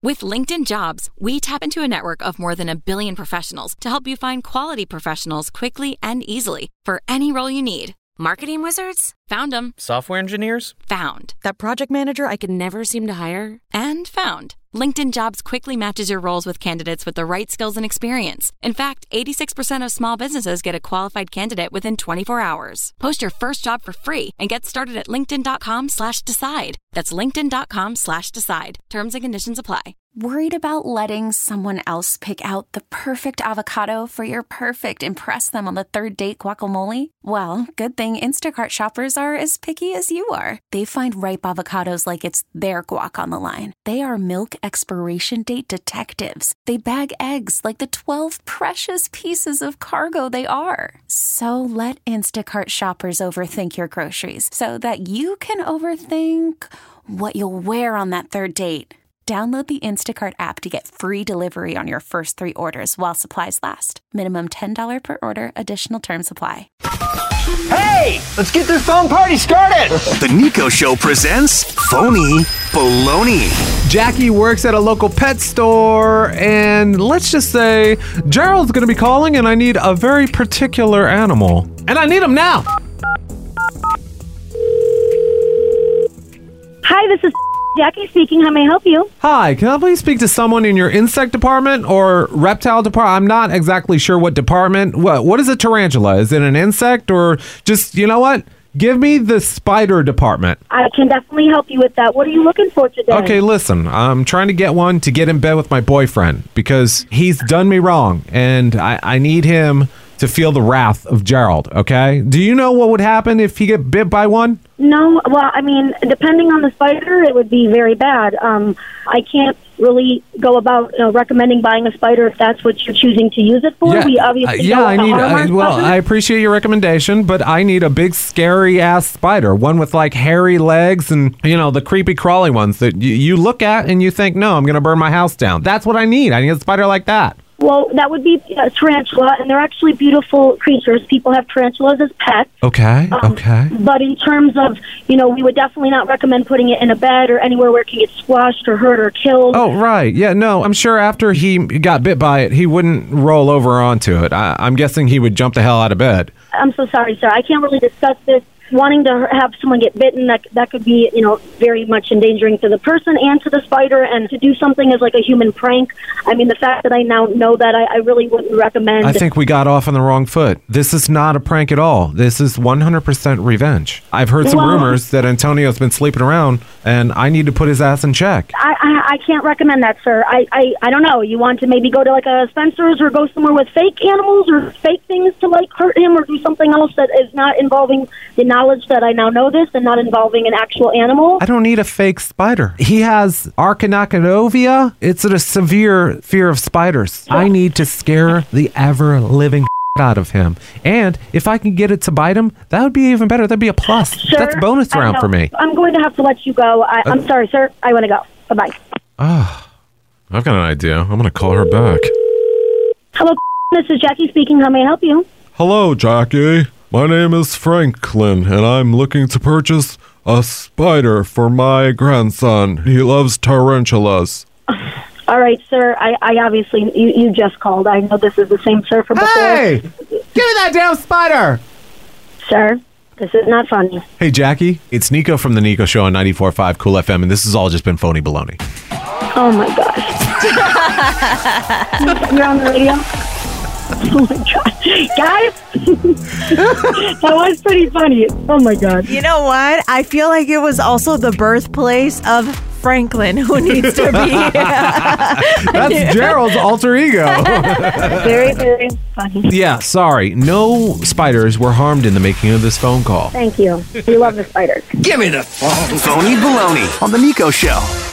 With LinkedIn Jobs, we tap into a network of more than 1 billion professionals to help you find quality professionals quickly and easily for any role you need. Marketing wizards? Found them. Software engineers? Found. That project manager I could never seem to hire? And found. LinkedIn Jobs quickly matches your roles with candidates with the right skills and experience. In fact, 86% of small businesses get a qualified candidate within 24 hours. Post your first job for free and get started at linkedin.com/decide. That's linkedin.com/decide. Terms and conditions apply. Worried about letting someone else pick out the perfect avocado for your perfect impress them on the third date guacamole? Well, good thing Instacart shoppers are as picky as you are. They find ripe avocados like it's their guac on the line. They are milk expiration date detectives. They bag eggs like the 12 precious pieces of cargo they are. So let Instacart shoppers overthink your groceries so that you can overthink what you'll wear on that third date. Download the Instacart app to get free delivery on your first 3 orders while supplies last. Minimum $10 per order. Additional terms apply. Hey, let's get this phone party started. The Nico Show presents Phony Baloney. Jackie works at a local pet store, and let's just say Gerald's going to be calling, and I need a very particular animal. And I need him now. Hi, this is Jackie speaking. How may I help you? Hi, can I please speak to someone in your insect department or reptile department? I'm not exactly sure what department. What is a tarantula? Is it an insect or just, you know what? Give me the spider department. I can definitely help you with that. What are you looking for today? Okay, listen, I'm trying to get one to get in bed with my boyfriend because he's done me wrong, and I need him to feel the wrath of Gerald, okay? Do you know what would happen if he get bit by one? No, well, I mean, depending on the spider, it would be very bad. I can't really go about recommending buying a spider if that's what you're choosing to use it for. Yeah, We obviously I appreciate your recommendation, but I need a big scary-ass spider, one with, like, hairy legs and, the creepy crawly ones that you look at and you think, no, I'm going to burn my house down. That's what I need. I need a spider like that. Well, that would be a tarantula, and they're actually beautiful creatures. People have tarantulas as pets. Okay, okay. But in terms of, we would definitely not recommend putting it in a bed or anywhere where it can get squashed or hurt or killed. Oh, right. Yeah, no, I'm sure after he got bit by it, he wouldn't roll over onto it. I'm guessing he would jump the hell out of bed. I'm so sorry, sir. I can't really discuss this. Wanting to have someone get bitten, that could be, very much endangering to the person and to the spider, and to do something as like a human prank. I mean, the fact that I now know that, I really wouldn't recommend. I think we got off on the wrong foot. This is not a prank at all. This is 100% revenge. I've heard some rumors that Antonio's been sleeping around, and I need to put his ass in check. I can't recommend that, sir. I don't know. You want to maybe go to like a Spencer's or go somewhere with fake animals or fake things to like hurt him, or do something else that is not involving the knowledge that I now know this and not involving an actual animal. I don't need a fake spider. He has Arachnophobia. It's a severe fear of spiders. I need to scare the ever-living out of him. And if I can get it to bite him, that would be even better. That'd be a plus. Sir, that's bonus round for me. I'm going to have to let you go. I'm sorry, sir. I want to go. Bye-bye. I've got an idea. I'm going to call her back. Hello, this is Jackie speaking. How may I help you? Hello, Jackie. My name is Franklin, and I'm looking to purchase a spider for my grandson. He loves tarantulas. All right, sir. I obviously, you just called. I know this is the same sir from before. Hey! Give me that damn spider! Sir, this is not funny. Hey, Jackie. It's Nico from The Nico Show on 94.5 Cool FM, and this has all just been phony baloney. Oh, my gosh. You're on the radio? Oh, my God. Guys, that was pretty funny. Oh, my God. You know what? I feel like it was also the birthplace of Franklin, who needs to be. That's Gerald's alter ego. Very, very funny. Yeah, sorry. No spiders were harmed in the making of this phone call. Thank you. We love the spiders. Give me the phone. Phony baloney on The Nico Show.